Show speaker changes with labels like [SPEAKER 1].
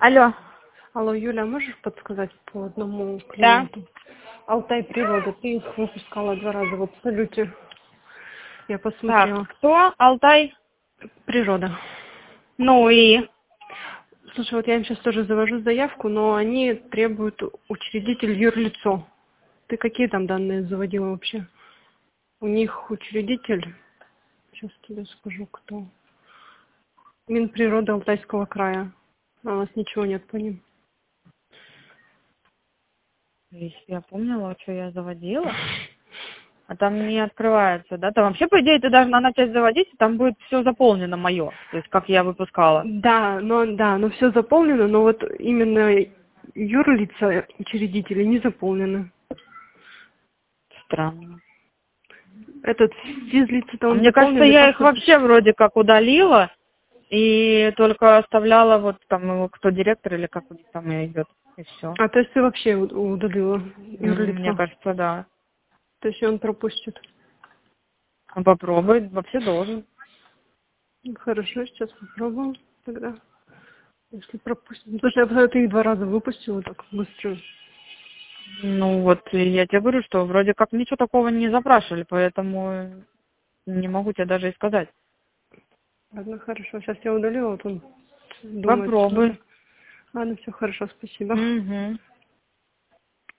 [SPEAKER 1] Алло.
[SPEAKER 2] Алло, Юля, можешь подсказать по одному
[SPEAKER 1] Да.
[SPEAKER 2] клиенту? Алтай Природа, ты их выпускала 2 раза, вот в салюте. Я посмотрела.
[SPEAKER 1] Так, кто? Алтай?
[SPEAKER 2] Природа.
[SPEAKER 1] Ну и?
[SPEAKER 2] Слушай, вот я им сейчас тоже завожу заявку, но они требуют учредитель юрлицо. Ты какие там данные заводила вообще? У них учредитель, сейчас тебе скажу, кто. Минприрода Алтайского края. А у нас ничего нет по ним.
[SPEAKER 1] Если я помнила, что я заводила. А там не открывается, да? Там вообще, по идее, ты должна начать заводить, и там будет все заполнено мое. То есть, как я выпускала.
[SPEAKER 2] Да, но все заполнено, но вот именно юрлица учредители не заполнены.
[SPEAKER 1] Странно.
[SPEAKER 2] Этот физлица-то
[SPEAKER 1] А
[SPEAKER 2] он
[SPEAKER 1] мне кажется,
[SPEAKER 2] заполнен и
[SPEAKER 1] я их
[SPEAKER 2] паспорт.
[SPEAKER 1] вообще вроде как удалила, и только оставляла вот там его, кто директор или как у них там идет, и все.
[SPEAKER 2] А то есть ты вообще удалила
[SPEAKER 1] Мне
[SPEAKER 2] юрлицо?
[SPEAKER 1] кажется, да.
[SPEAKER 2] То есть он пропустит.
[SPEAKER 1] Ну, попробуй, вообще должен.
[SPEAKER 2] Хорошо, сейчас попробуем тогда. Если пропустит. Ну, слушай, я посмотрю, ты их 2 раза выпустила так быстро.
[SPEAKER 1] Ну вот, и я тебе говорю, что вроде как ничего такого не запрашивали, поэтому не могу тебе даже и сказать.
[SPEAKER 2] Ладно, хорошо. Сейчас я удалила, вот он думает, что
[SPEAKER 1] Попробуй.
[SPEAKER 2] надо. Ладно, все хорошо, спасибо.
[SPEAKER 1] Угу.